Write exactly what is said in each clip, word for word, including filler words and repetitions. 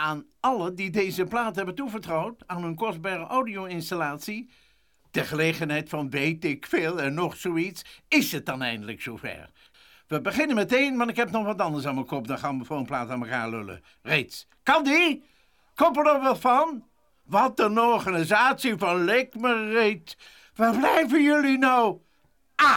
aan allen die deze plaat hebben toevertrouwd aan hun kostbare audio-installatie. Ter gelegenheid van weet ik veel en nog zoiets, is het dan eindelijk zover. We beginnen meteen, maar ik heb nog wat anders aan mijn kop. Dan gaan we voor een plaat aan elkaar lullen. Reeds. Kan die? Komt er nog wat van? Wat een organisatie van lik me reet. Waar blijven jullie nou? Ah!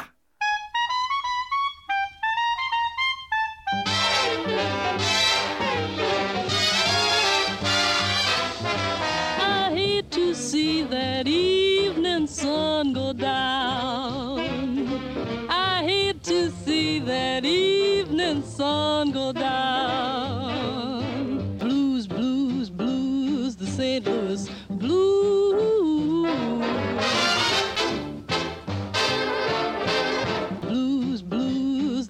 I hate to see that evening sun go down. I hate to see that evening sun go down. Blues, blues, blues, the Saint Louis blues. Blues, blues.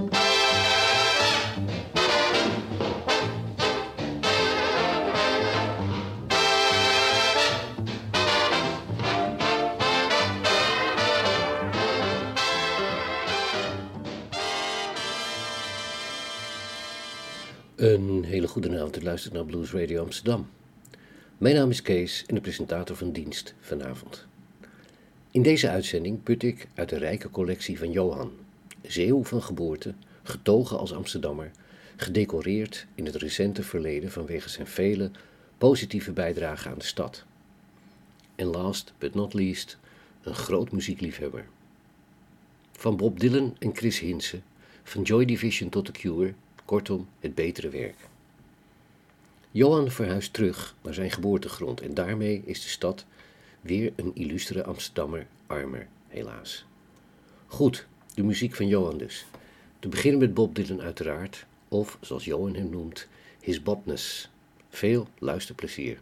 Een hele goede avond, u luistert naar Blues Radio Amsterdam. Mijn naam is Kees en de presentator van dienst vanavond. In deze uitzending put ik uit de rijke collectie van Johan, Zeeuw van geboorte, getogen als Amsterdammer, gedecoreerd in het recente verleden vanwege zijn vele positieve bijdragen aan de stad. En last but not least, een groot muziekliefhebber. Van Bob Dylan en Chris Hinze, van Joy Division tot The Cure, kortom het betere werk. Johan verhuist terug naar zijn geboortegrond en daarmee is de stad weer een illustere Amsterdammer armer, helaas. Goed, de muziek van Johan dus. Te beginnen met Bob Dylan uiteraard, of zoals Johan hem noemt, His Bobness. Veel luisterplezier.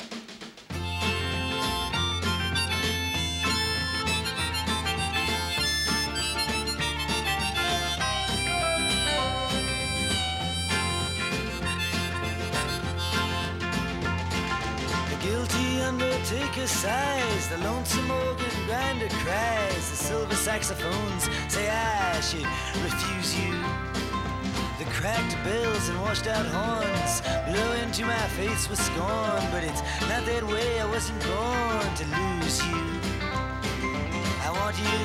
Undertaker sighs, the lonesome organ grinder cries, the silver saxophones say I should refuse you. The cracked bells and washed out horns blow into my face with scorn, but it's not that way, I wasn't born to lose you. I want you,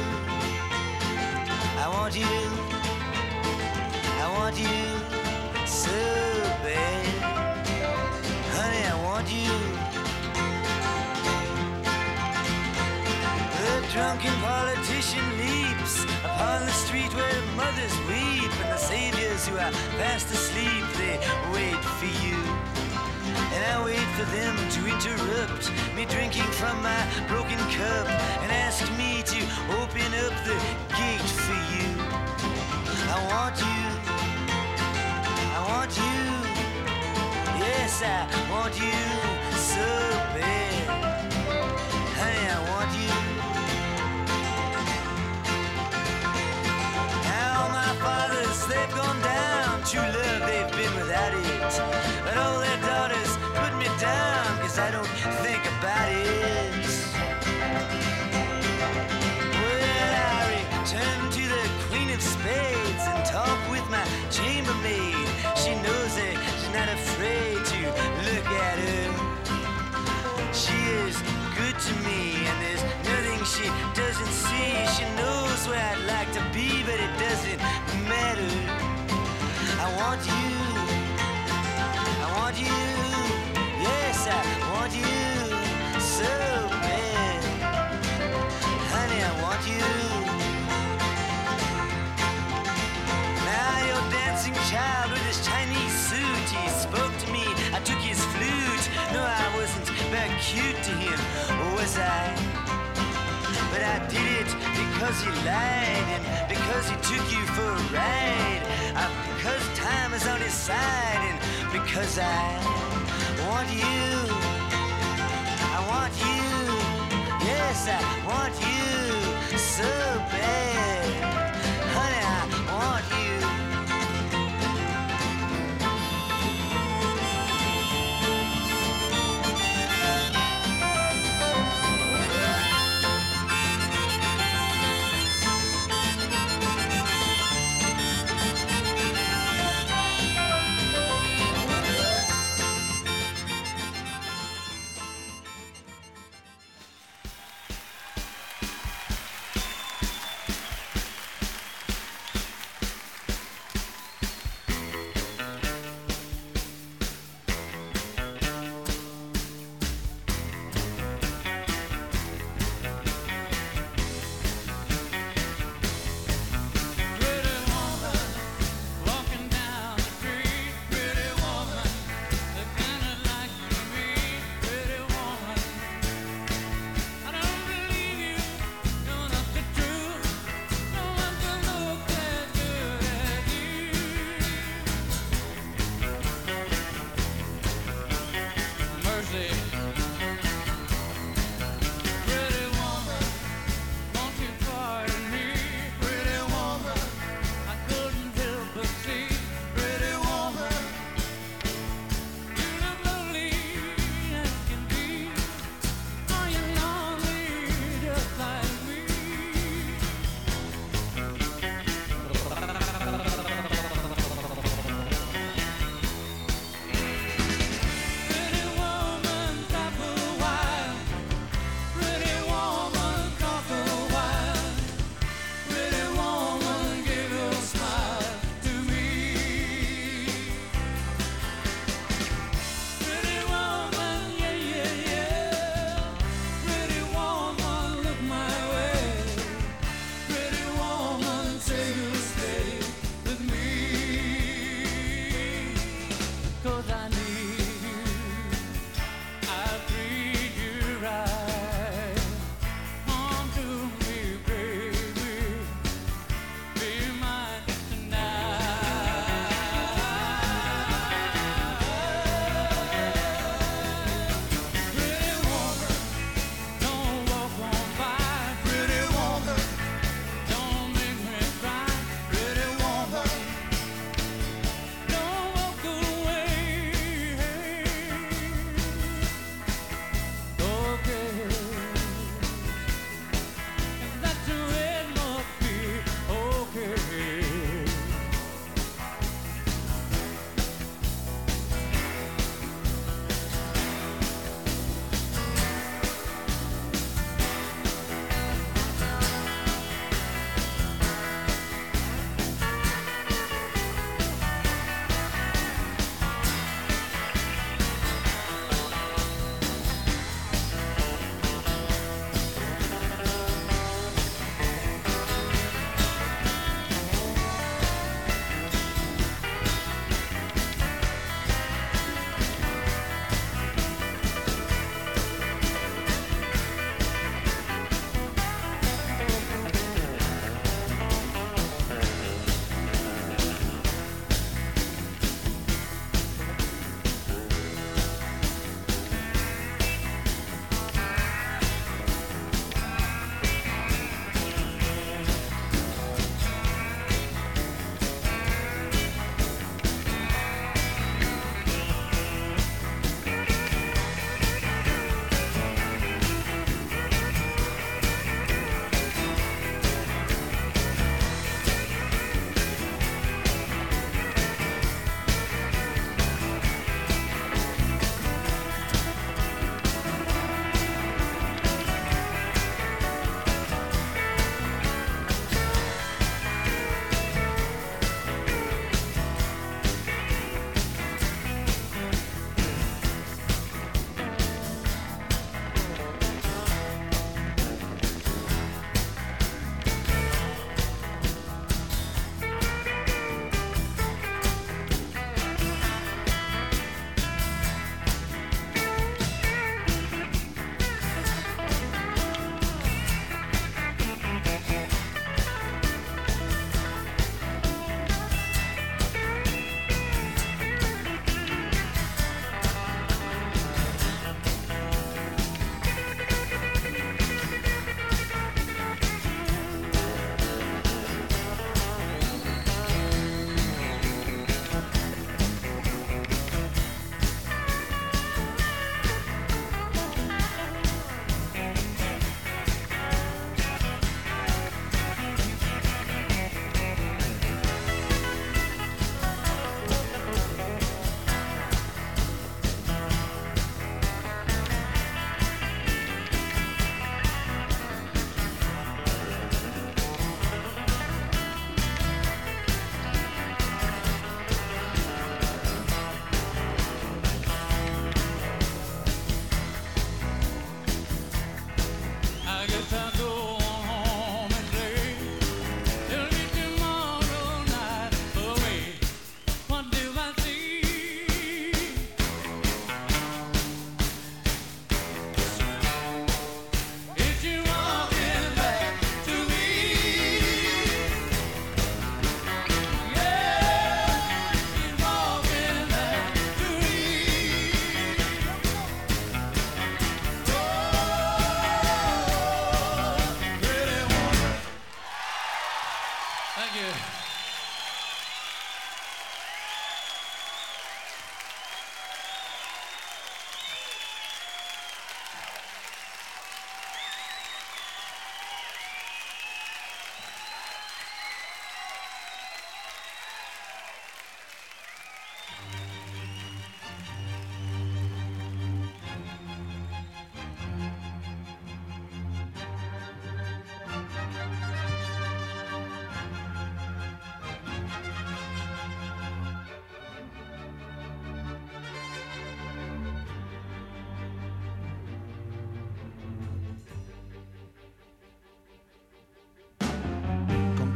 I want you, I want you so bad. Honey, I want you. The drunken politician leaps upon the street where mothers weep, and the saviors who are fast asleep, they wait for you. And I wait for them to interrupt me drinking from my broken cup and ask me to open up the gate for you. I want you, I want you, yes I want you so bad. Honey, I want you. They've gone down, true love, they've been without it. But all their daughters put me down, cause I don't think about it. Well, I return to the Queen of Spades and talk with my chambermaid. She knows that she's not afraid to look at her. She is good to me, and there's nothing she doesn't see. She knows where I'd like to be, but it doesn't matter. I want you, I want you, yes I want you so bad. Honey, I want you. Now your dancing child with his Chinese suit, he spoke to me, I took his flute. No, I wasn't very cute to him, was I? But I did it because he lied and because he took you for a ride. Uh, because time is on his side and because I want you. I want you. Yes, I want you so bad. Honey, I want you.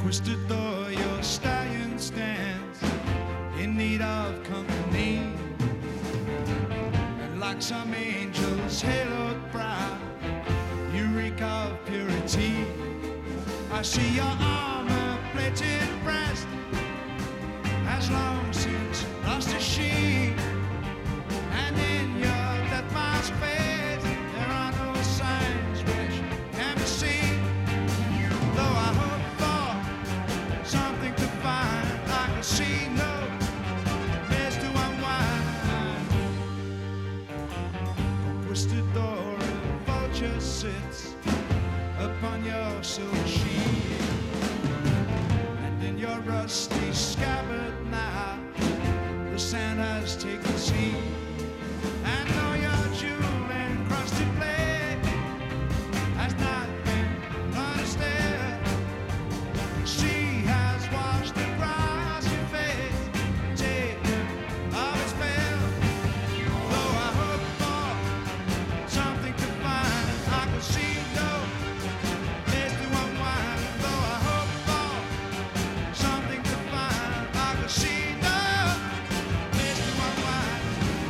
twisted door your stallion stands in need of company. And like some angel's haloed brow, you reek of purity. I see your armor-plated breast has long since lost its sheen, and in your death mask face there are no signs which can be seen. Though I hope for something to find, I can see no place to unwind. A twisted door, a vulture sits upon your silver sheet, and in your rusty scabbard now the sand has taken seed. And though your jewel encrusted blade has not been understood, she has washed across your face, taken of its veil. Though I hope for something to find, I can see no place to unwind. Though I hope for something to find, I can see no place to unwind.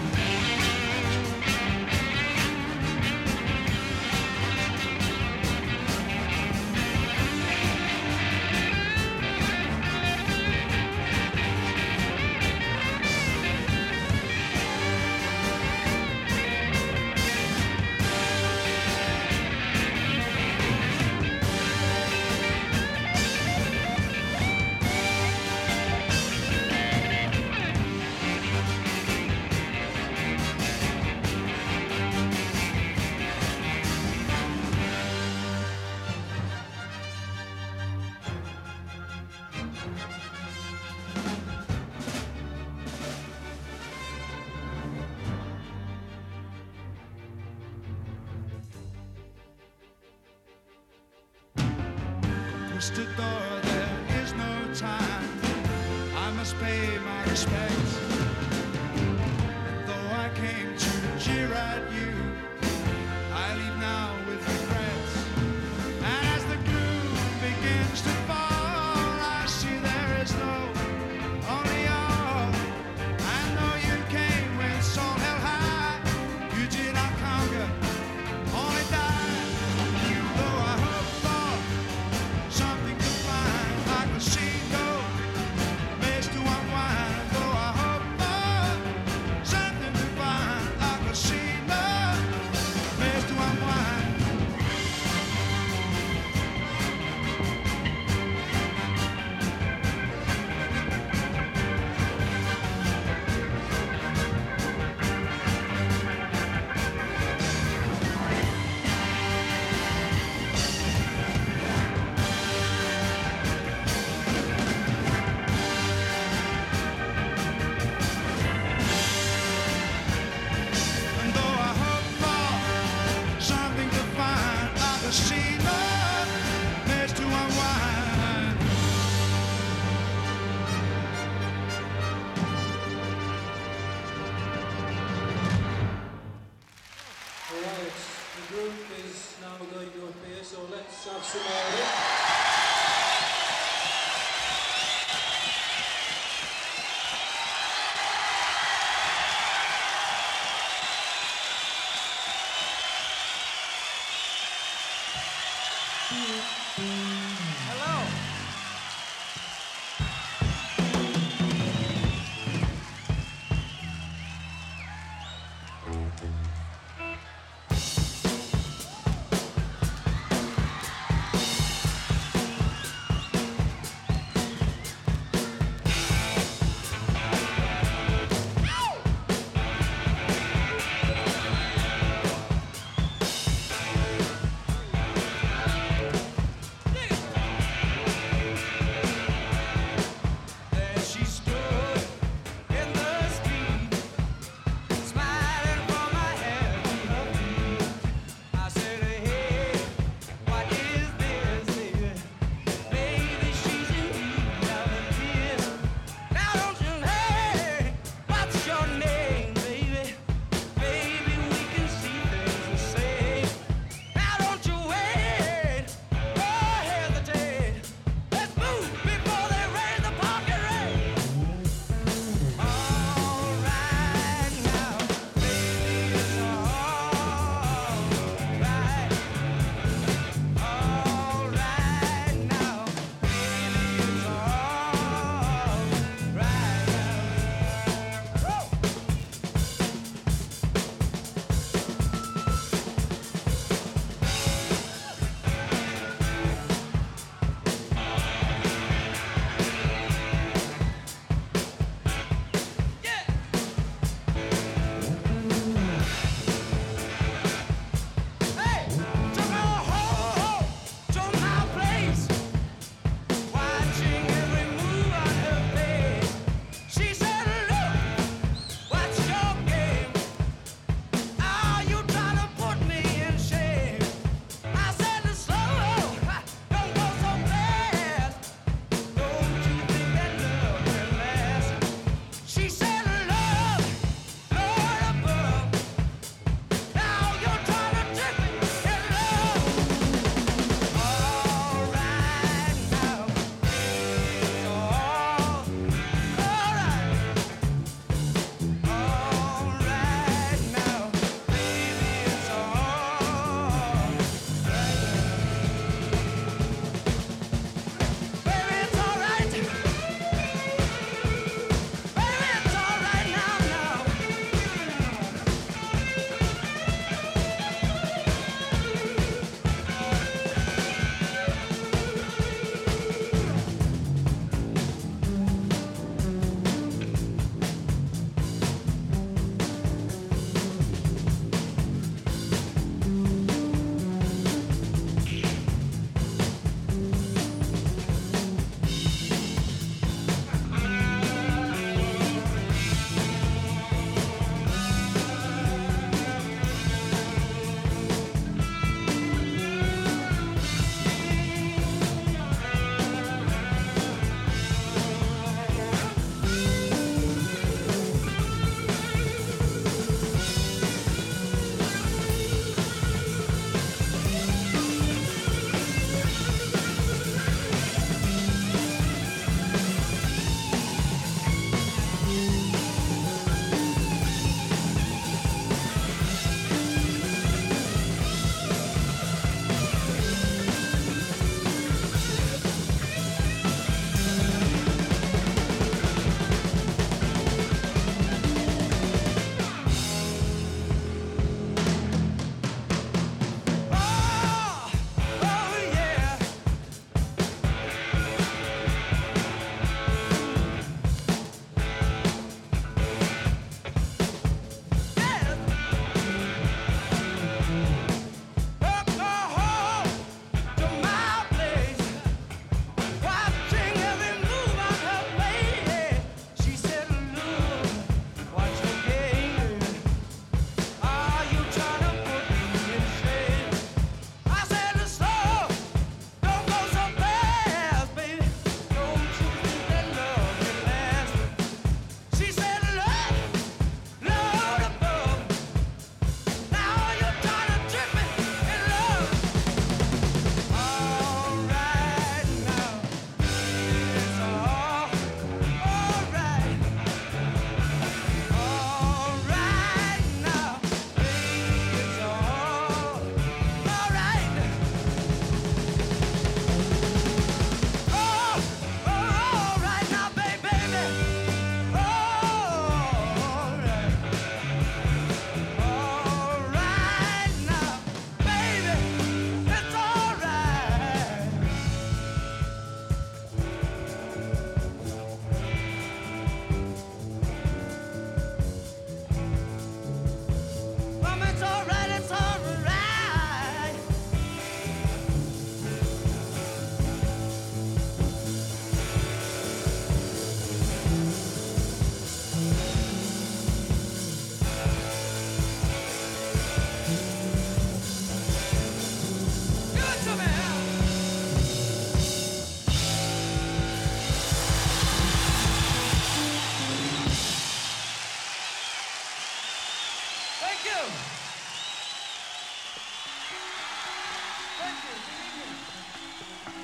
Twisted door, there is no time. I must pay my respects. And though I came to jeer at you, I leave now with regrets. And as the gloom begins to fall, I see there is no only all. I know you came with soul held high. You did not conquer, only die. Though I hope for something to find, I can see no place to unwind. Though I hope for something to find, I can see no place to unwind. And though I hope for something to find, I can see no place to unwind. Alright, the group is now going to appear, so let's have some order. Hello. There she stood in the street, smiling from my Thank you. Thank you. Good evening.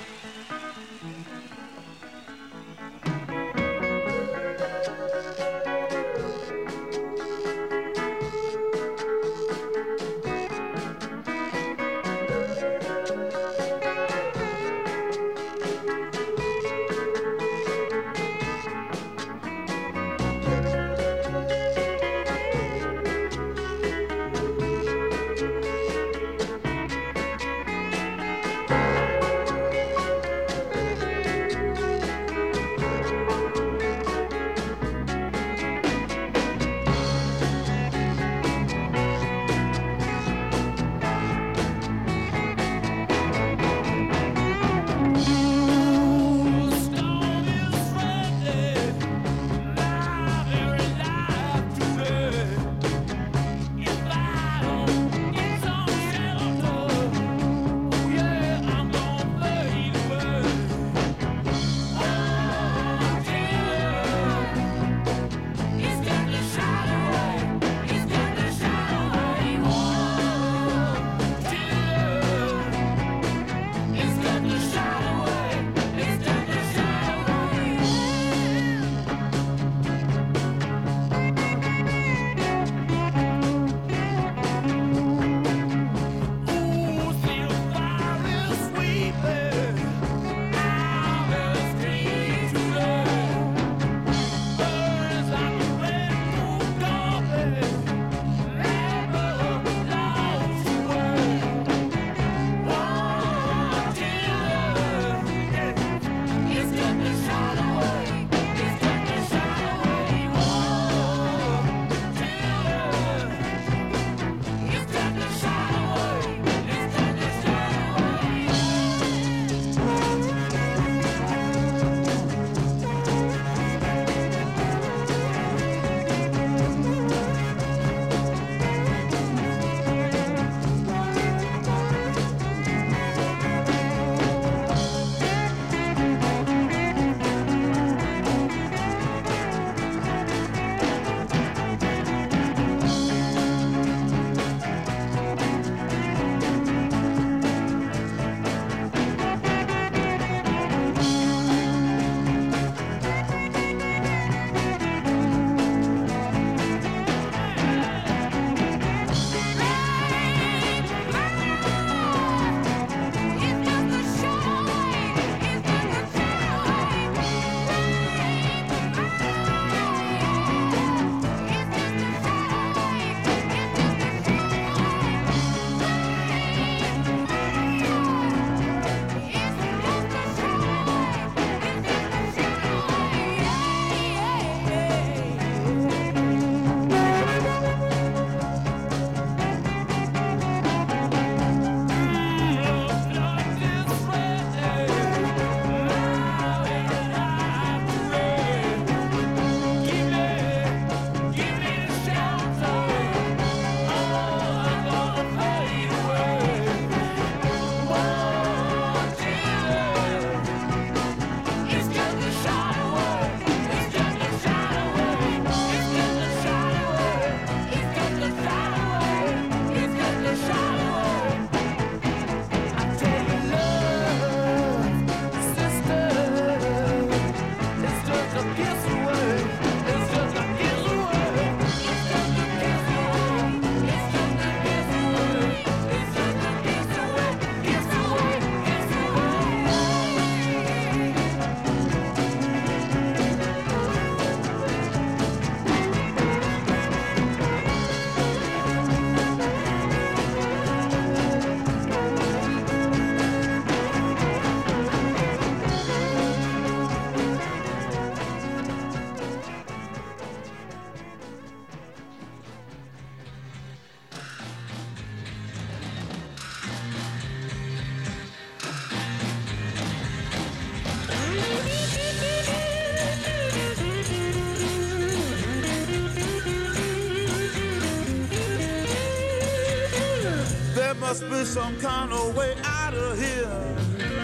must be some kind of way out of here.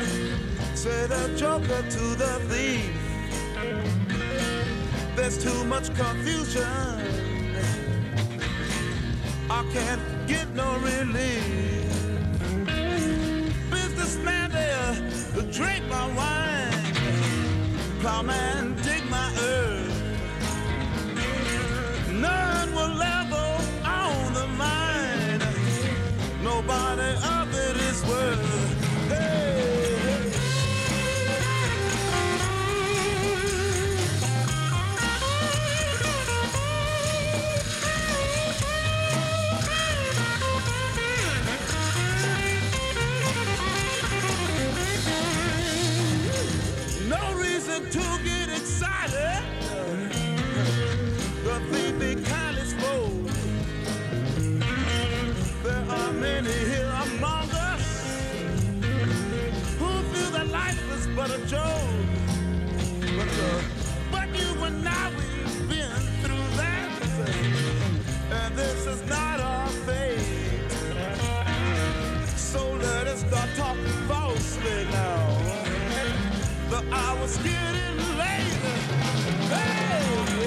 Say the joker to the thief. There's too much confusion. I can't get no relief. Businessman there, drink my wine. Plowman, dig my earth. None will level on the mine. Nobody of it is worth. Hey. No reason to get excited. The thief be kind is full. There are many here among us who feel that life is but a joke. But, uh, but you and I, we've been through that. And this is not our fate. So let us start talking falsely now. The hour's getting late. Hey!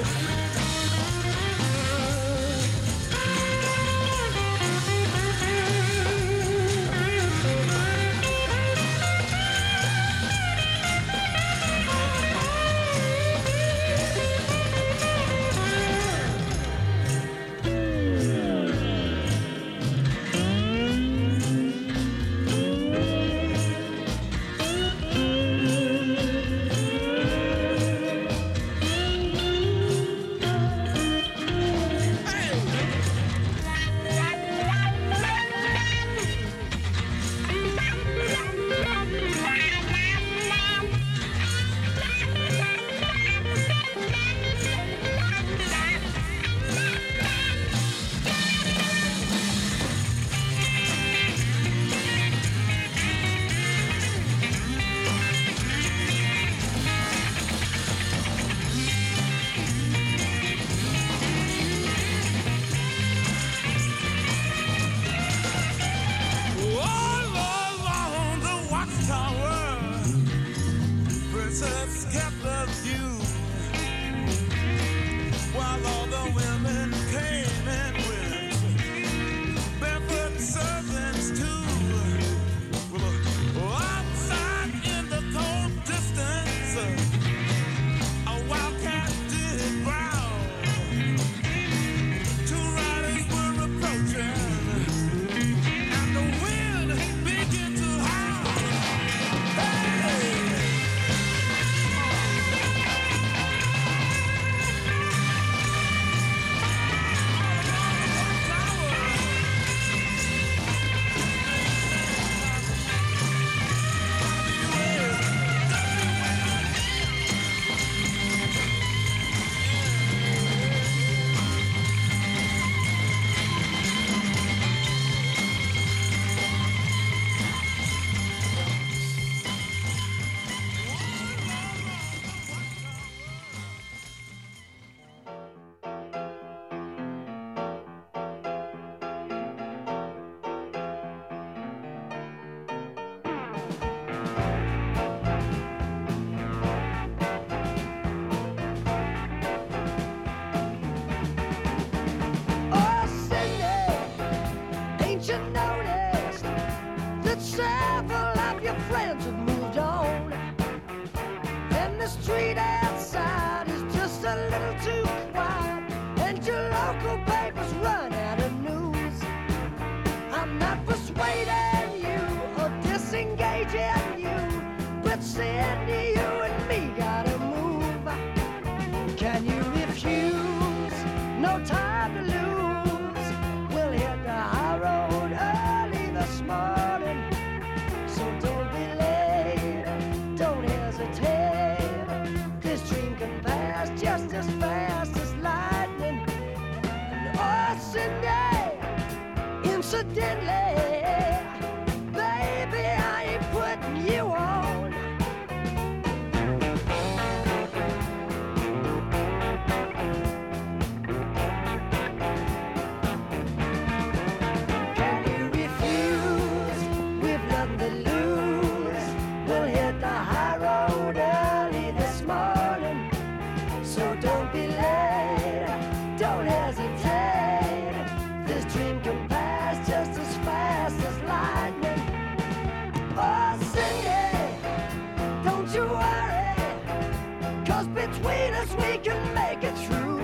Don't be late, don't hesitate. This dream can pass just as fast as lightning. Oh, Cindy, don't you worry, 'cause between us we can make it true.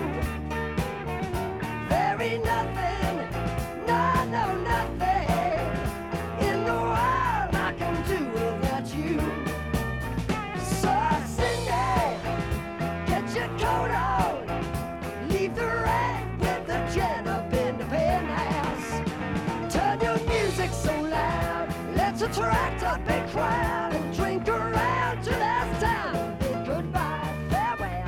There ain't nothing, no, no, nothing in the world I can do without you. So, Cindy, get your coat on, leave the rat with the gent up in the penthouse. Turn your music so loud, let's attract a big crowd and drink around till it's time to bid goodbye, farewell.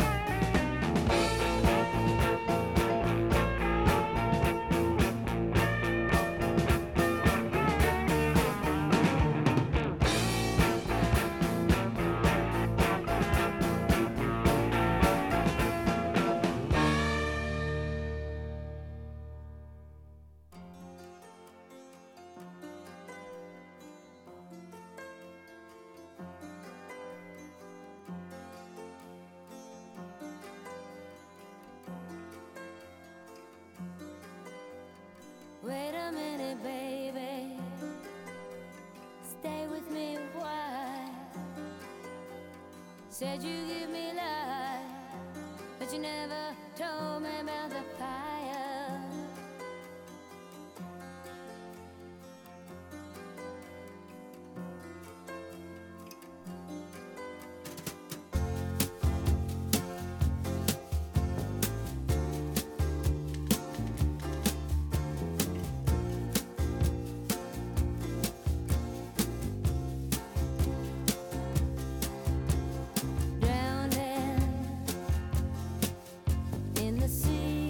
Wait a minute, baby. Stay with me a while. Said you give me life, but you never told me about the fire. Drowning in the sea.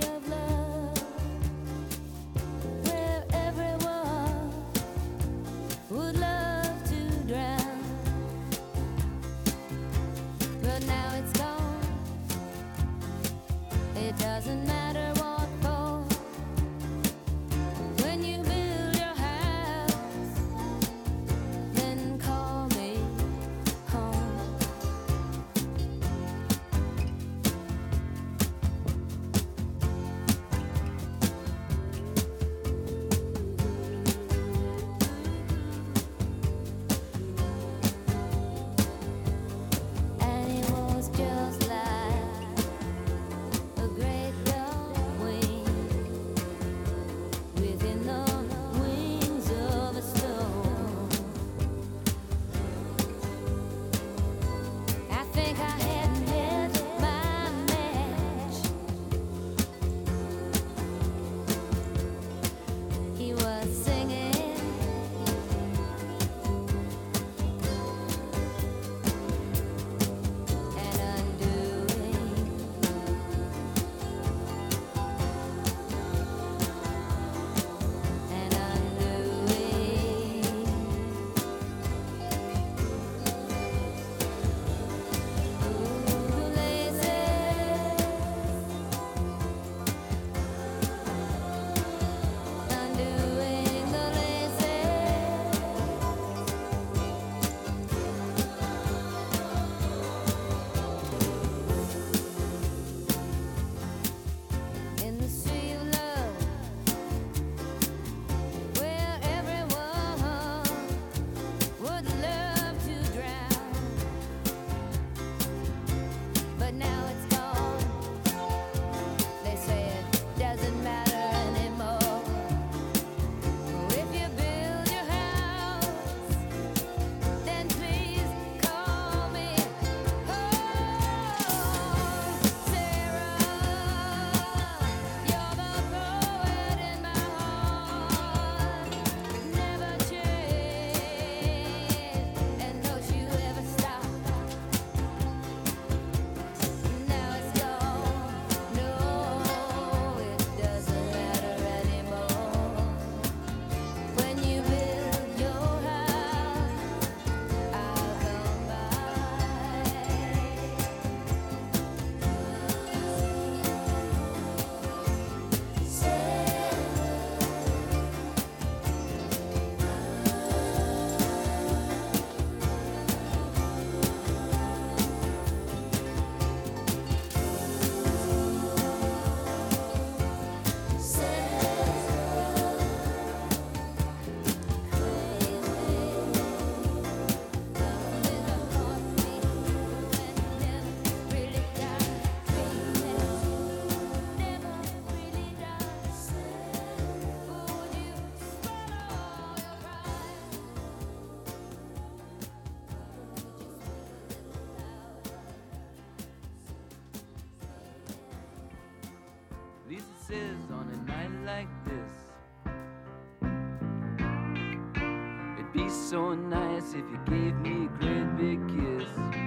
be so nice if you gave me a great big kiss.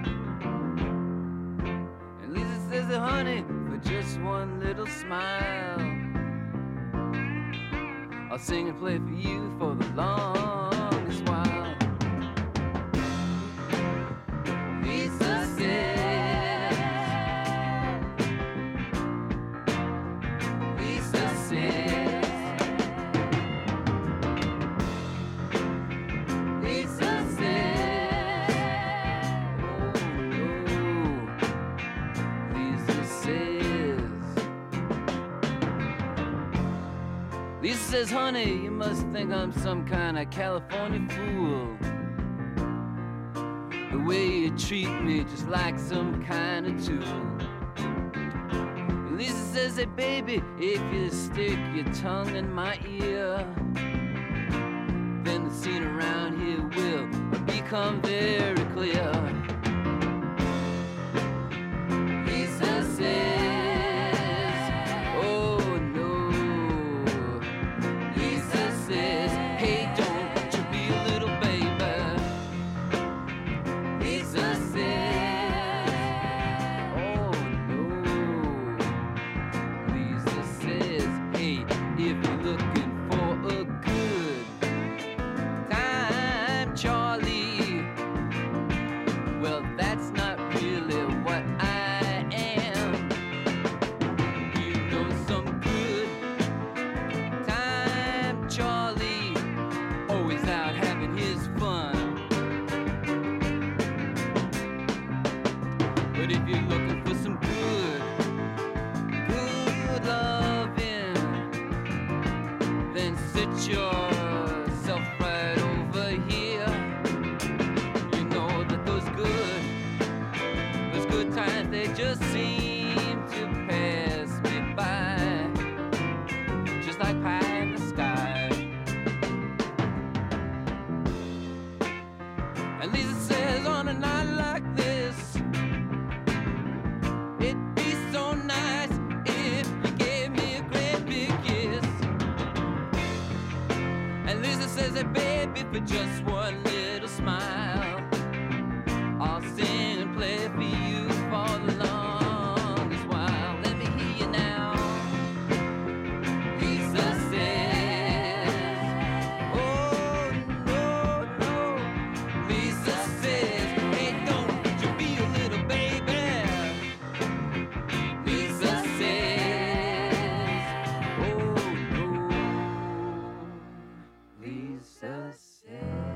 And Lisa says, that, honey, for just one little smile, I'll sing and play for you for the longest while. Lisa says, Lisa says, Lisa says, oh no, Lisa says, Lisa says, honey, you must think I'm some kind of California fool. The way you treat me just like some kind of tool. Lisa says, hey baby, if you stick your tongue in my ear, then the scene around here will become very clear. Lisa says, oh no. Lisa says, hey, don't you be a little baby. Lisa says, oh no. Lisa says, hey, if you're looking for a good time, Charlie, well, that's not really what I am. You know some good time, Charlie, always out having his fun. But if you're looking for some good, good loving, then sit yourself right over here. You know that those good, those good times, they just seem to pass me by, just like pie in the sky. And Lisa says, on a night like this, it'd be so nice if you gave me a great big kiss. And Lisa says, hey baby, for just one little smile, I'll sing and play for you for the longest while. Let me hear you now. Lisa says, oh no, no. Lisa says, hey, don't you be a little baby. Lisa says, oh no. Lisa says.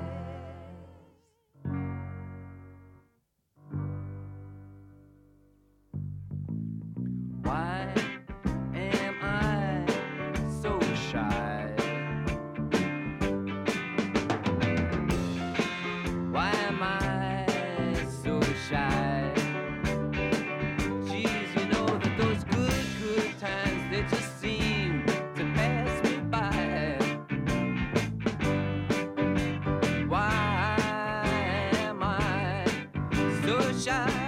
Why am I so shy? Why am I so shy? Geez, you know that those good, good times, they just seem to pass me by. Why am I so shy?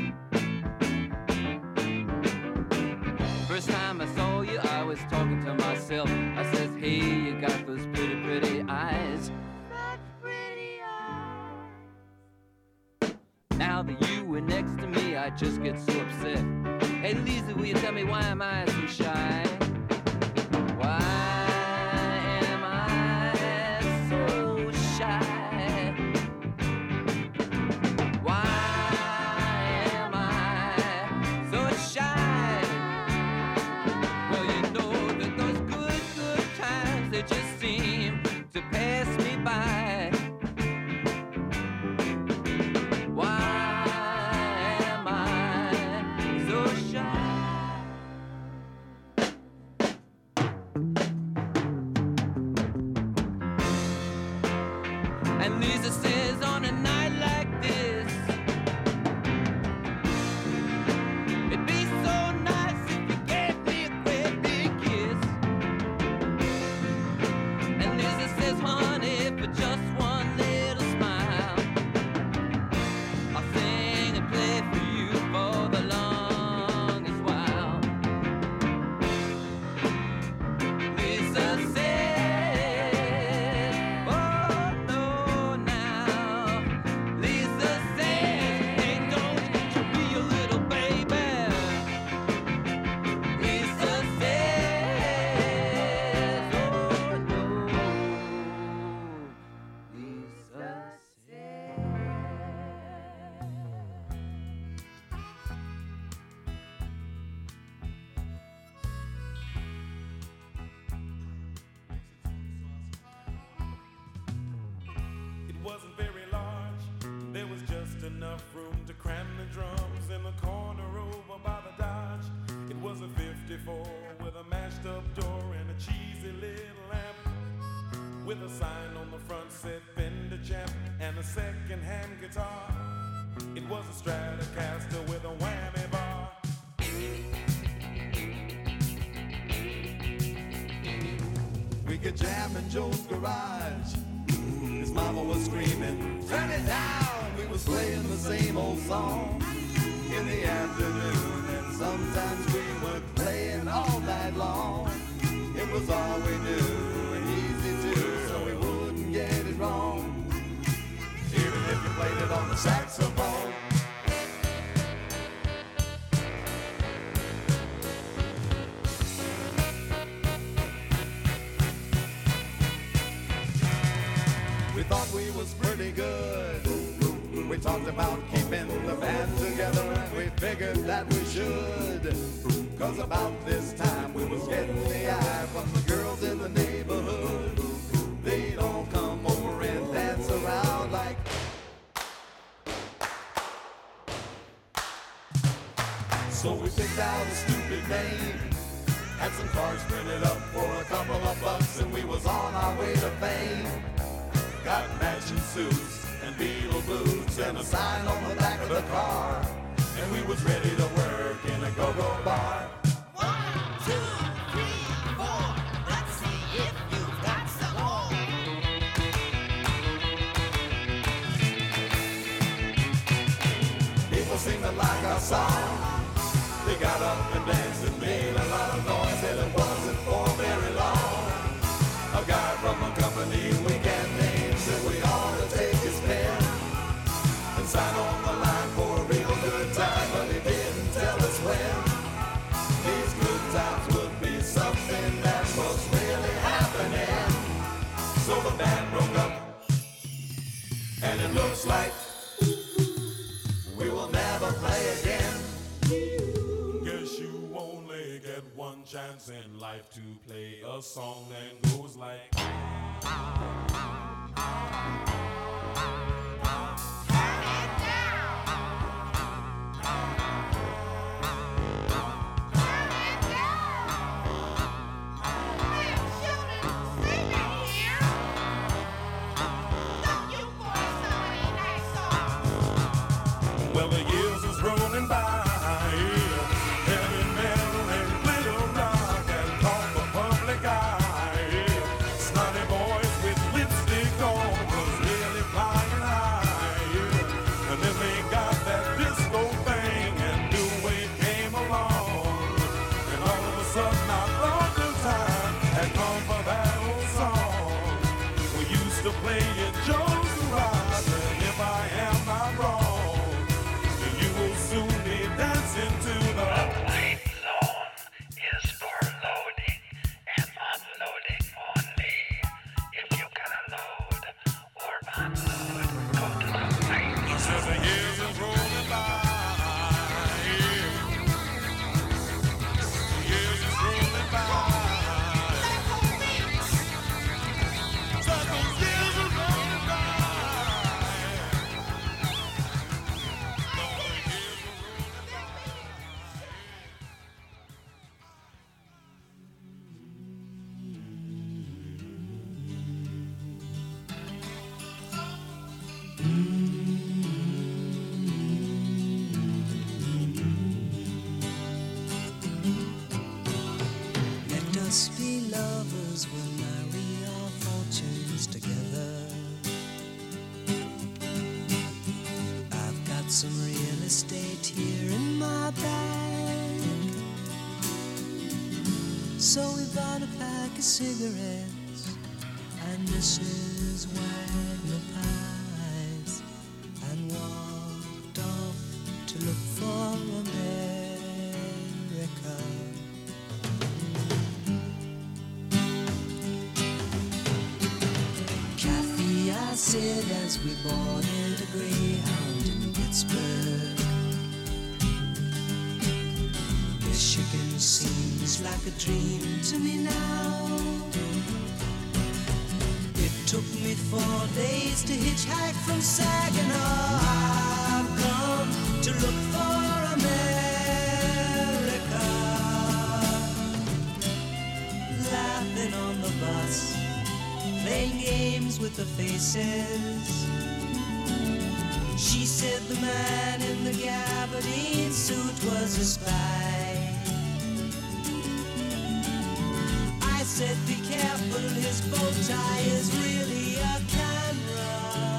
First time I saw you, I was talking to myself. I says, hey, you got those pretty, pretty eyes. Such pretty eyes. Now that you were next to me, I just get so upset. Hey, Lisa, will you tell me why am I so shy? Why am I so shy? Why am I so shy? Well, you know that those good, good times, they just seem to pass me by. Why am I so shy? And Lisa says, on a night like this, it'd be so nice if you gave me a great big kiss. And Lisa says, honey, for just one little smile, I'll sing and play for you for the longest while. Lisa says, oh no. enough room to cram the drums in the corner over by the Dodge. It was a fifty-four with a mashed up door and a cheesy little lamp, with a sign on the front said Fender Champ and a second-hand guitar. It was a Stratocaster with a whammy bar. We could jam in Joe's garage. His mama was screaming, turn it down. We was playing the same old song in the afternoon, and sometimes we were playing all night long. It was all we knew, and easy too, so we wouldn't get it wrong, even if you played it on the saxophone. We thought we was pretty good. We talked about keeping the band together, and we figured that we should. Cause about this time we was getting the eye from the girls in the neighborhood. They'd all come over and dance around like. So we picked out a stupid name, had some cards printed up for a couple of bucks, and we was on our way to fame. Got matching suits and Beatle boots and a sign on the back of the car, and we was ready to work in a go-go bar. One, two, three, four. Let's see if you've got some more. People seemed to like our song. They got up and danced and made a lot of noise, and it wasn't for very long. A guy from a company we can't name said we ought to take his pen and sign on the line for a real good time, but he didn't tell us when. These good times would be something that was really happening. So the band broke up, and it looks like we will never play again. Guess you only get one chance in life to play a song that goes like. Well, the years is rolling by, heavy metal and glitter rock and call for public eye. Snotty boys with lipstick on was really flying high. And then they got that disco thing and New Wave came along. And all of a sudden I thought the time had come for that old song. We used to play at Joe's Garage, and if I am not wrong, soon be dancing to the white zone is for loading and unloading only. If you can load or unload, go to the white zone. Says the years is rolling by. The years is rolling by. Says those years is rolling by. Let us be lovers, we'll marry our fortunes together. I've got some real estate here in my bag, so we bought a pack of cigarettes and Missus Wagner pies and walked off to look for America. Kathy, I said as we boarded a Greyhound in Pittsburgh, Michigan seems like a dream to me now. It took me four days to hitchhike from Saginaw. I've gone to look for America. Laughing on the bus, playing games with the faces. She said the man in the gabardine suit was a spy. I said be careful, his bow tie is really a camera.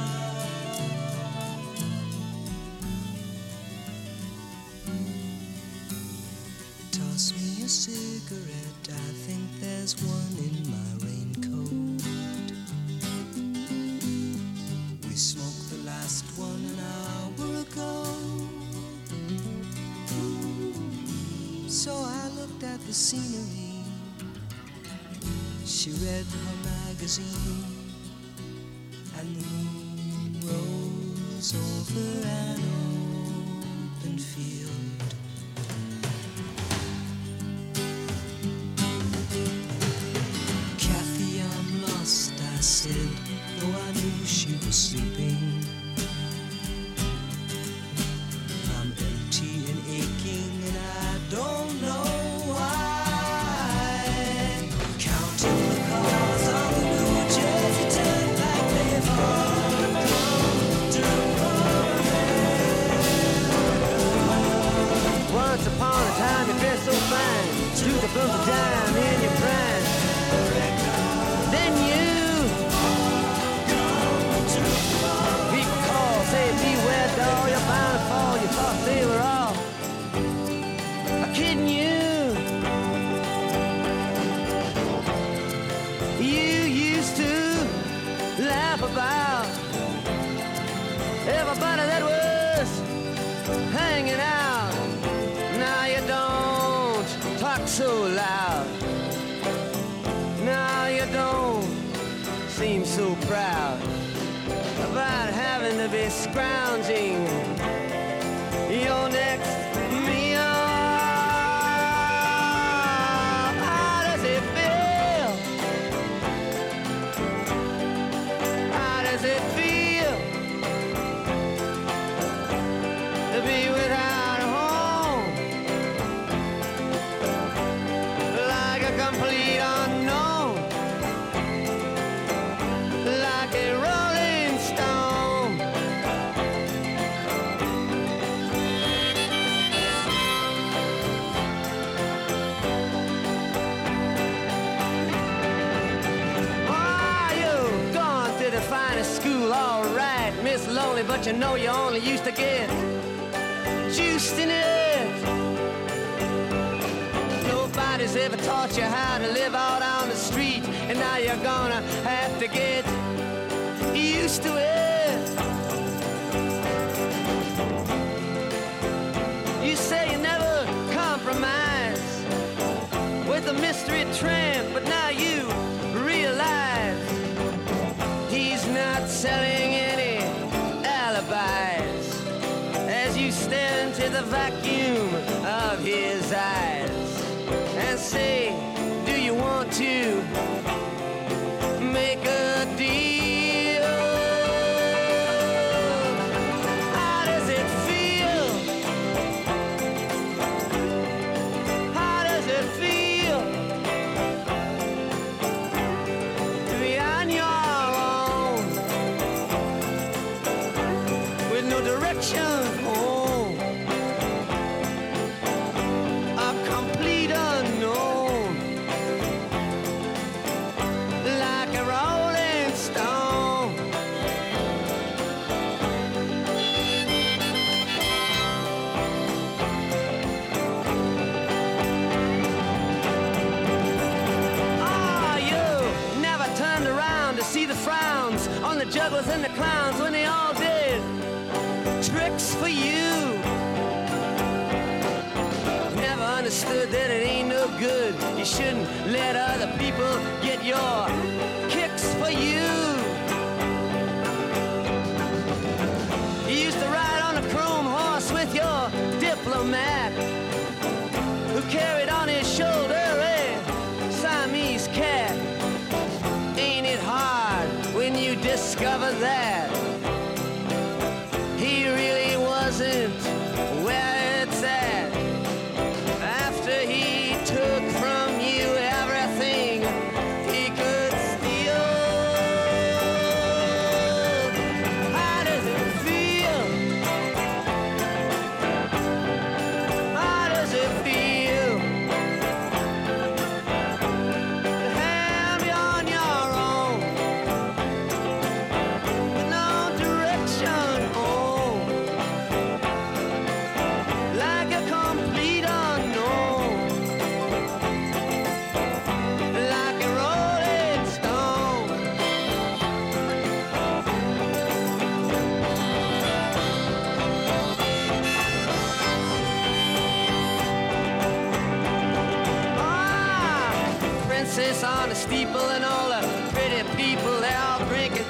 Toss me a cigarette, I think there's one in my raincoat. We smoked the last one an hour ago. So I looked at the scenery. She read her magazine, and the moon rose over an open field. Kathy, I'm lost, I said, though I knew she was sleeping. I'm empty and aching, and I don't know why. Counting the cars on the New Jersey Turnpike, they've all come to Once upon a time you dressed so fine, to the bump of dime in your prime. Then you people call, say beware doll, you're bound to fall. You thought they were all kidding you. You used to laugh about everybody that was hanging out. Now you don't talk so loud. Now you don't seem so proud about having to be scrounging your next meal. How does it feel? How does it feel to be without a home? Like a complete unknown, like a rolling stone. Oh, you've gone to the finest school, all right, Miss Lonely, but you know you only used to get juiced in it. Nobody's ever taught you how to live out on the street, and now you're gonna have to get used to it. You say you never compromise with a mystery tramp, but now you realize he's not selling any alibis as you stare into the vacuum of his eyes and say, do you want to make a deal? How does it feel? How does it feel to be on your own with no direction home? A complete unknown, like a rolling stone. Ah, you never turned around to see the frowns on the jugglers and the clowns when they all did tricks for you. Never understood that it ain't no good. You shouldn't let other people get your kicks for you. You used to ride on a chrome horse with your diplomat, who carried on his shoulder a Siamese cat. Ain't it hard when you discover that he really wasn't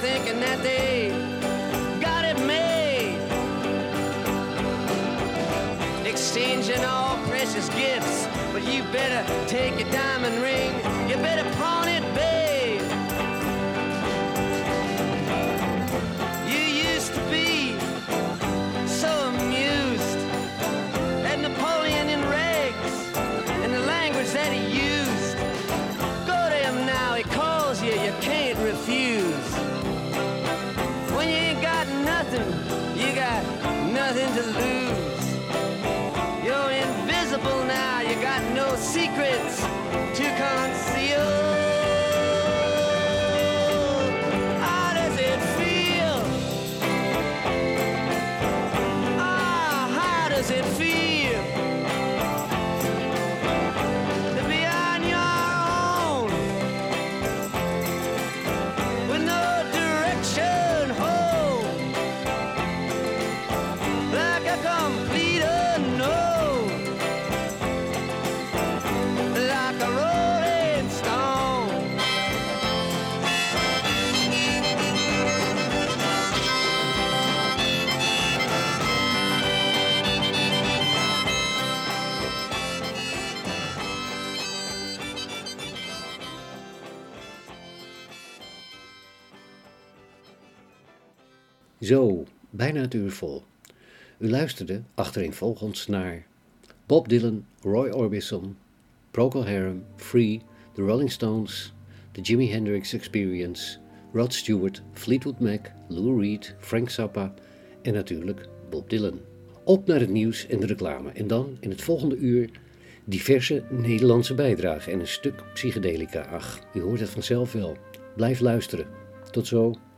thinking that they got it made, exchanging all precious gifts. But you better take your diamond ring, you better pawn it, babe. You used to be so amused at Napoleon in rags and the language that he used. Go to him now, he calls you, you can't refuse. When you ain't got nothing, you got nothing to lose. You're invisible now, you got no secrets to conceal. How does it feel? Ah, how does it feel to be on your own with no direction home, like a complete unknown, like a rolling stone? Zo, bijna het uur vol. U luisterde achtereenvolgens naar Bob Dylan, Roy Orbison, Procol Harum, Free, The Rolling Stones, The Jimi Hendrix Experience, Rod Stewart, Fleetwood Mac, Lou Reed, Frank Zappa en natuurlijk Bob Dylan. Op naar het nieuws en de reclame en dan in het volgende uur diverse Nederlandse bijdragen en een stuk psychedelica. Ach, u hoort het vanzelf wel. Blijf luisteren. Tot zo.